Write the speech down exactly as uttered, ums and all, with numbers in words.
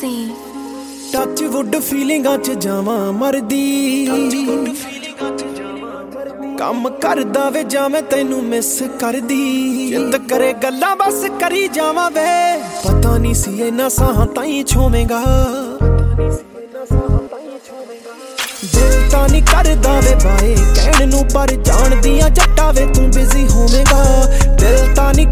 scene. Touch wood ਫੀਲਿੰਗਾਂ ਚ ਜਾਵਾਂ ਮਰਦੀ, ਕੰਮ ਕਰਦਾ ਵੇ ਜਾਂ ਮੈਂ ਤੈਨੂੰ ਮਿਸ ਕਰਦੀ। ਜਿੰਦ ਕਰੇ ਗੱਲਾਂ ਬਸ ਕਰੀ ਜਾਵਾਂ ਵੇ, ਪਤਾ ਨਹੀਂ ਸੀ ਇੰਨਾ ਸਾਹਾਂ ਤਾਈਂ ਛੋਵੇਂਗਾ। ਦਿਲ ਤਾਂ ਨਹੀਂ ਕਰਦਾ ਵੇ ਬਾਏ ਕਹਿਣ ਨੂੰ, ਪਰ ਜਾਣਦੀਆਂ ਜੱਟਾ ਵੇ ਤੂੰ ਬਿਜ਼ੀ ਹੋਵੇਂਗਾ। ਦਿਲ ਤਾਂ ਨਹੀਂ